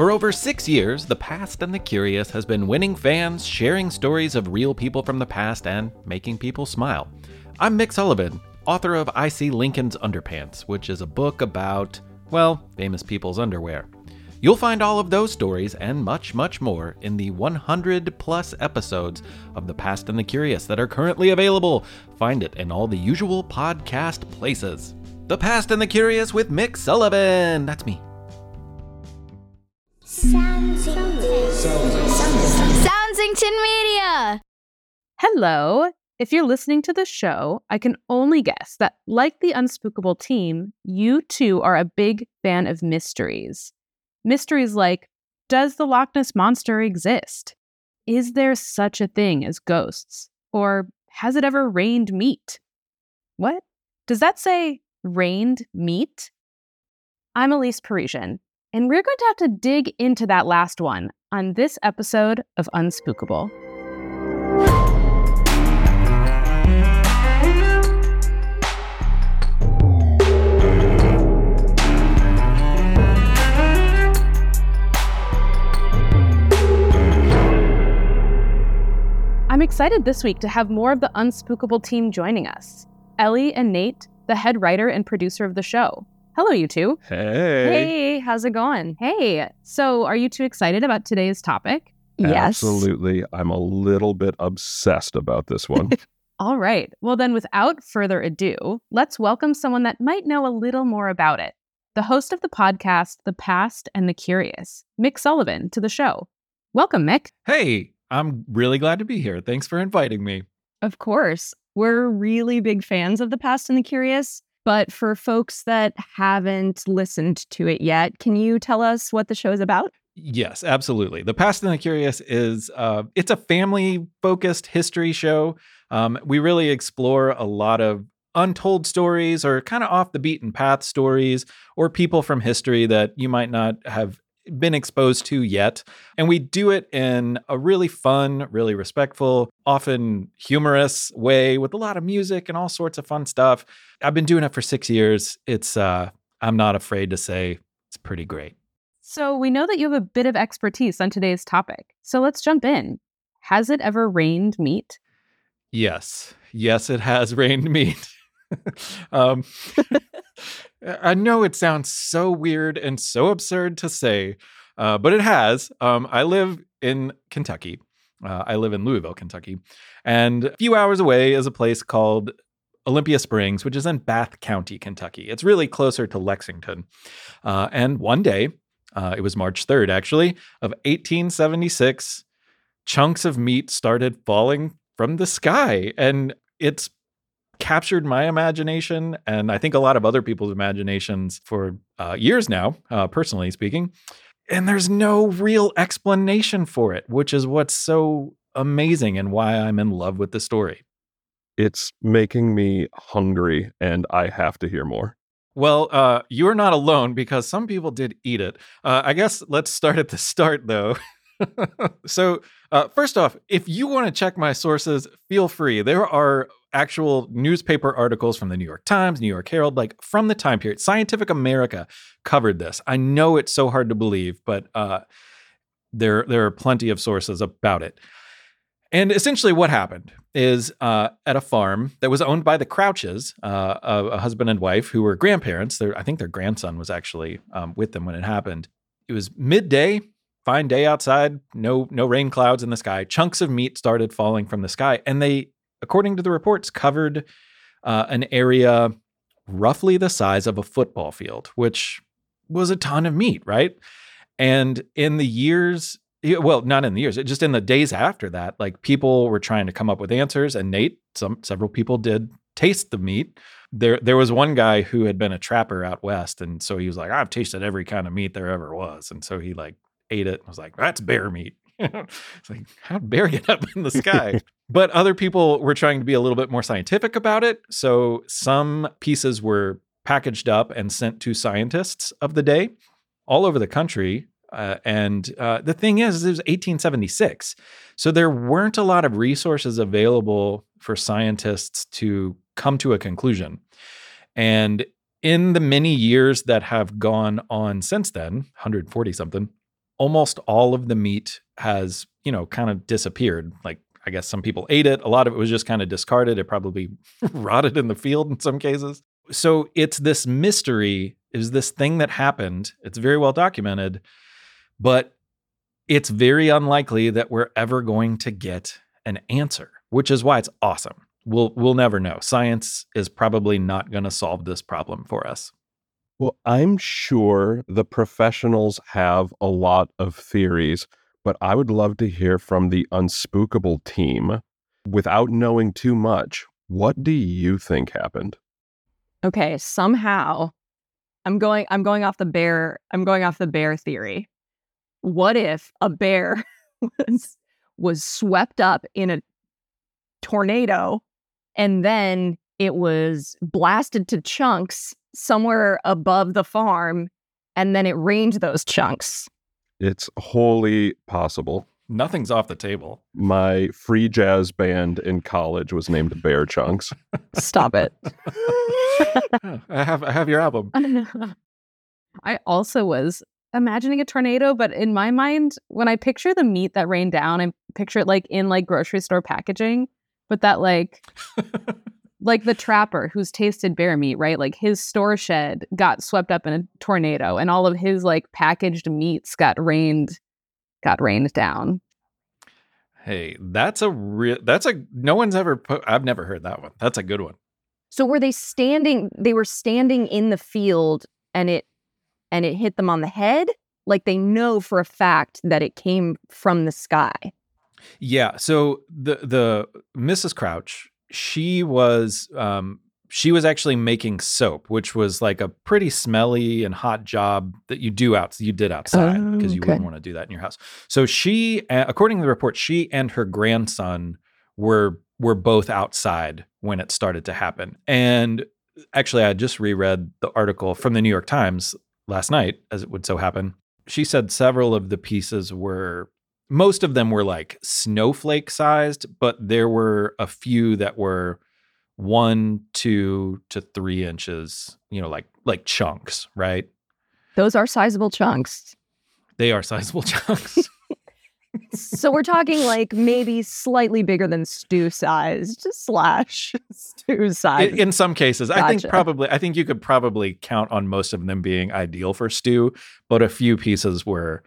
For over 6 years, The Past and the Curious has been winning fans, sharing stories of real people from the past, and making people smile. I'm Mick Sullivan, author of I See Lincoln's Underpants, which is a book about, well, famous people's underwear. You'll find all of those stories and much, much more in the 100-plus episodes of The Past and the Curious that are currently available. Find it in all the usual podcast places. The Past and the Curious with Mick Sullivan. That's me. Soundsington Media! Hello! If you're listening to the show, I can only guess that, like the Unspookable team, you too are a big fan of mysteries. Mysteries like, does the Loch Ness Monster exist? Is there such a thing as ghosts? Or has it ever rained meat? What? Does that say rained meat? I'm Elise Parisian, and we're going to have to dig into that last one on this episode of Unspookable. I'm excited this week to have more of the Unspookable team joining us. Ellie and Nate, the head writer and producer of the show. Hello, you two. Hey, how's it going? Hey, so are you two excited about today's topic? Yes. Absolutely. I'm a little bit obsessed about this one. All right. Well, then without further ado, let's welcome someone that might know a little more about it. The host of the podcast, The Past and the Curious, Mick Sullivan, to the show. Welcome, Mick. Hey, I'm really glad to be here. Thanks for inviting me. Of course. We're really big fans of The Past and the Curious, but for folks that haven't listened to it yet, can you tell us what the show is about? Yes, absolutely. The Past and the Curious is, it's a family-focused history show. We really explore a lot of untold stories or kind of off the beaten path stories or people from history that you might not have been exposed to yet. And we do it in a really fun, really respectful, often humorous way with a lot of music and all sorts of fun stuff. I've been doing it for 6 years. It's, I'm not afraid to say it's pretty great. So we know that you have a bit of expertise on today's topic. So let's jump in. Has it ever rained meat? Yes, it has rained meat. I know it sounds so weird and so absurd to say, but it has. I live in Kentucky. I live in Louisville, Kentucky. And a few hours away is a place called Olympia Springs, which is in Bath County, Kentucky. It's really closer to Lexington. And one day, it was March 3rd, actually, of 1876, chunks of meat started falling from the sky. And it's captured my imagination, and I think a lot of other people's imaginations for years now, personally speaking. And there's no real explanation for it, which is what's so amazing and why I'm in love with the story. It's making me hungry, and I have to hear more. Well, you're not alone because some people did eat it. I guess let's start at the start, though. So, first off, if you want to check my sources, feel free. There are actual newspaper articles from the New York Times, New York Herald, like from the time period. Scientific America covered this. I know it's so hard to believe, but there are plenty of sources about it. And essentially what happened is at a farm that was owned by the Crouches, a husband and wife who were grandparents. I think their grandson was actually with them when it happened. It was midday. Fine day outside, no rain clouds in the sky. Chunks of meat started falling from the sky, and they, according to the reports, covered an area roughly the size of a football field, which was a ton of meat, right? And in the years, well, not in the years, just in the days after that, like people were trying to come up with answers, and several people did taste the meat. There was one guy who had been a trapper out west, and so he was like, I've tasted every kind of meat there ever was, and so he ate it. I was like, that's bear meat. It's like, how'd bear get up in the sky? But other people were trying to be a little bit more scientific about it. So some pieces were packaged up and sent to scientists of the day all over the country. And the thing is, it was 1876. So there weren't a lot of resources available for scientists to come to a conclusion. And in the many years that have gone on since then, 140 something, almost all of the meat has, kind of disappeared. Like, I guess some people ate it. A lot of it was just kind of discarded. It probably rotted in the field in some cases. So it's this mystery, is this thing that happened. It's very well documented, but it's very unlikely that we're ever going to get an answer, which is why it's awesome. We'll never know. Science is probably not going to solve this problem for us. Well, I'm sure the professionals have a lot of theories, but I would love to hear from the Unspookable team. Without knowing too much, what do you think happened? Okay, somehow I'm going off the bear theory. What if a bear was swept up in a tornado and then it was blasted to chunks somewhere above the farm and then it rained those chunks? It's wholly possible. Nothing's off the table. My free jazz band in college was named Bear Chunks. Stop it. I have your album. I also was imagining a tornado, but in my mind, when I picture the meat that rained down, I picture it like in like grocery store packaging, but that like the trapper who's tasted bear meat, right? Like his store shed got swept up in a tornado and all of his like packaged meats got rained down. Hey, no one's ever I've never heard that one. That's a good one. So were they were standing in the field and it hit them on the head? Like they know for a fact that it came from the sky. Yeah. So the Mrs. Crouch, she was actually making soap, which was like a pretty smelly and hot job that you did outside because you wouldn't want to do that in your house. So she, according to the report, she and her grandson were both outside when it started to happen. And actually, I just reread the article from the New York Times last night, as it would so happen. She said several of the pieces most of them were like snowflake sized, but there were a few that were 1, 2 to 3 inches, like chunks, right? Those are sizable chunks. They are sizable chunks. So we're talking like maybe slightly bigger than stew size, just / stew size. In some cases, Gotcha. I think you could probably count on most of them being ideal for stew, but a few pieces were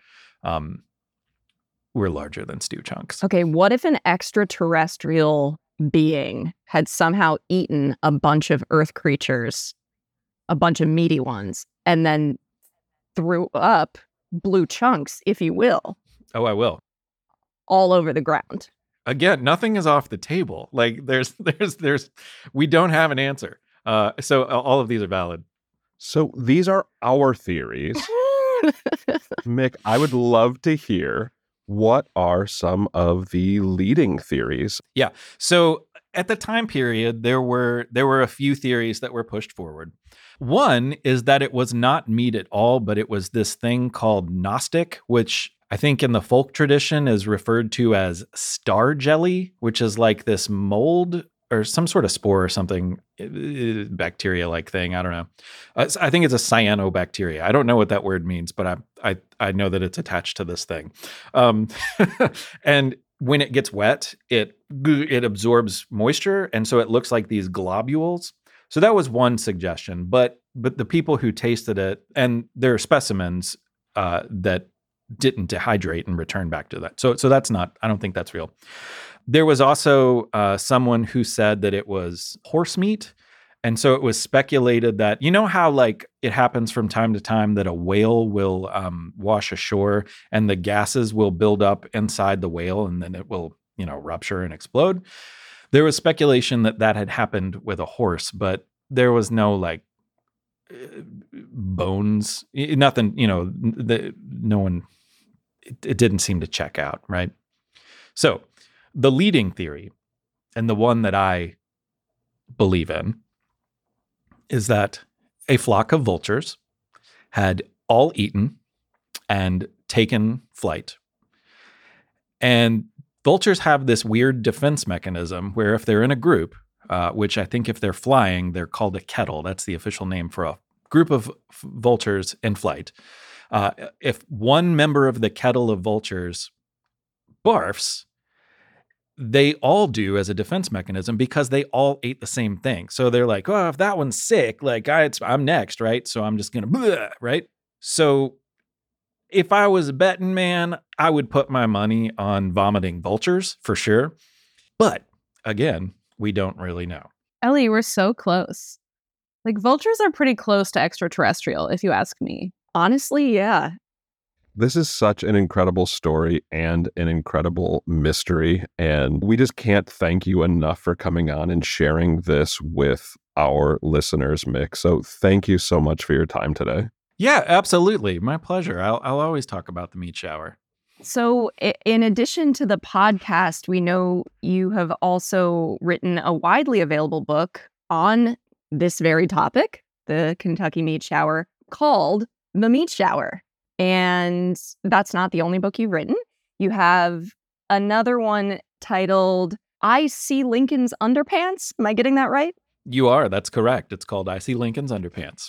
larger than stew chunks. Okay, what if an extraterrestrial being had somehow eaten a bunch of earth creatures, a bunch of meaty ones, and then threw up blue chunks, if you will? Oh, I will. All over the ground. Again, nothing is off the table. Like we don't have an answer. So all of these are valid. So these are our theories. Mick, I would love to hear, what are some of the leading theories? Yeah. So at the time period, there were a few theories that were pushed forward. One is that it was not meat at all, but it was this thing called Gnostic, which I think in the folk tradition is referred to as star jelly, which is like this mold or some sort of spore or something, bacteria-like thing. I don't know. I think it's a cyanobacteria. I don't know what that word means, but I know that it's attached to this thing. And when it gets wet, it absorbs moisture, and so it looks like these globules. So that was one suggestion. But the people who tasted it, and there are specimens that didn't dehydrate and return back to that. So that's not, I don't think that's real. There was also someone who said that it was horse meat. And so it was speculated that, you know how like it happens from time to time that a whale will wash ashore and the gases will build up inside the whale and then it will, rupture and explode. There was speculation that had happened with a horse, but there was no like bones, nothing, no one, it didn't seem to check out, right? So the leading theory, and the one that I believe in, is that a flock of vultures had all eaten and taken flight. And vultures have this weird defense mechanism where if they're in a group, which I think if they're flying, they're called a kettle. That's the official name for a group of vultures in flight. if one member of the kettle of vultures barfs, they all do as a defense mechanism because they all ate the same thing. So they're like, oh, if that one's sick, like I'm next, right? So I'm just going to, right? So if I was a betting man, I would put my money on vomiting vultures for sure. But again, we don't really know. Ellie, we're so close. Like, vultures are pretty close to extraterrestrial, if you ask me. Honestly, yeah. This is such an incredible story and an incredible mystery. And we just can't thank you enough for coming on and sharing this with our listeners, Mick. So thank you so much for your time today. Yeah, absolutely. My pleasure. I'll always talk about the meat shower. So in addition to the podcast, we know you have also written a widely available book on this very topic, the Kentucky meat shower, called The Meat Shower. And that's not the only book you've written. You have another one titled I See Lincoln's Underpants. Am I getting that right? You are. That's correct. It's called I See Lincoln's Underpants.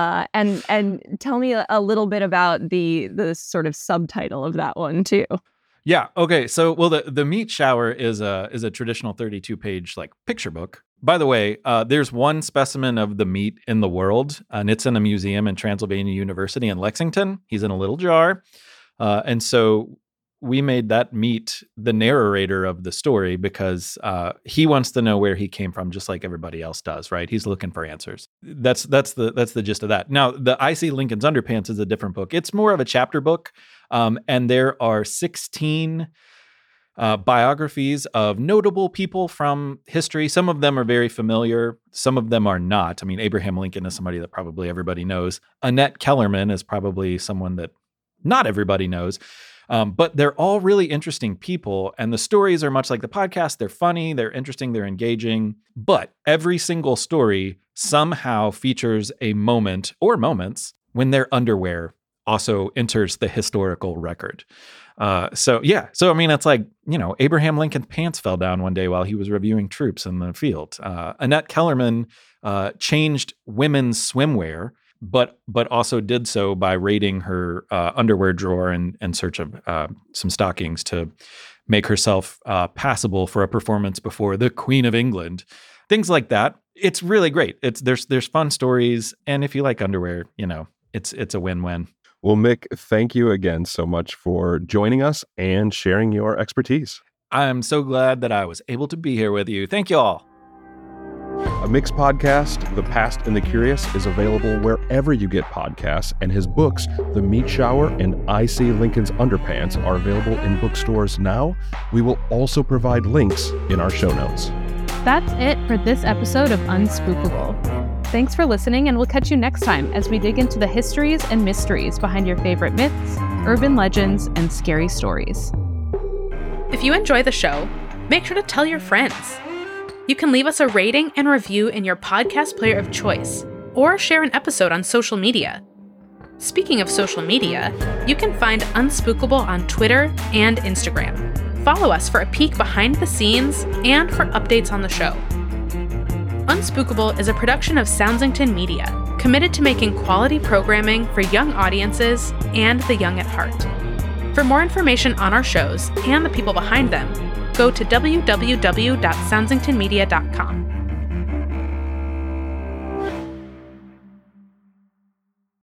And tell me a little bit about the sort of subtitle of that one too. Yeah. Okay. So, well, the meat shower is a traditional 32-page like picture book. By the way, there's one specimen of the meat in the world, and it's in a museum in Transylvania University in Lexington. He's in a little jar, and so we made that meat the narrator of the story because he wants to know where he came from, just like everybody else does, right? He's looking for answers. That's the gist of that. Now, the I See Lincoln's Underpants is a different book. It's more of a chapter book, and there are 16 biographies of notable people from history. Some of them are very familiar. Some of them are not. I mean, Abraham Lincoln is somebody that probably everybody knows. Annette Kellerman is probably someone that not everybody knows. But they're all really interesting people. And the stories are much like the podcast. They're funny, they're interesting, they're engaging. But every single story somehow features a moment or moments when their underwear also enters the historical record. So I mean, it's like, Abraham Lincoln's pants fell down one day while he was reviewing troops in the field. Annette Kellerman changed women's swimwear, but also did so by raiding her underwear drawer in search of some stockings to make herself passable for a performance before the Queen of England. Things like that. It's really great. There's fun stories, and if you like underwear, it's a win-win. Well, Mick, thank you again so much for joining us and sharing your expertise. I'm so glad that I was able to be here with you. Thank you all. A Mick's podcast, The Past and the Curious, is available wherever you get podcasts, and his books, The Meat Shower and I See Lincoln's Underpants, are available in bookstores now. We will also provide links in our show notes. That's it for this episode of Unspookable. Thanks for listening, and we'll catch you next time as we dig into the histories and mysteries behind your favorite myths, urban legends, and scary stories. If you enjoy the show, make sure to tell your friends. You can leave us a rating and review in your podcast player of choice, or share an episode on social media. Speaking of social media, you can find Unspookable on Twitter and Instagram. Follow us for a peek behind the scenes and for updates on the show. Unspookable is a production of Soundsington Media, committed to making quality programming for young audiences and the young at heart. For more information on our shows and the people behind them, go to www.soundsingtonmedia.com.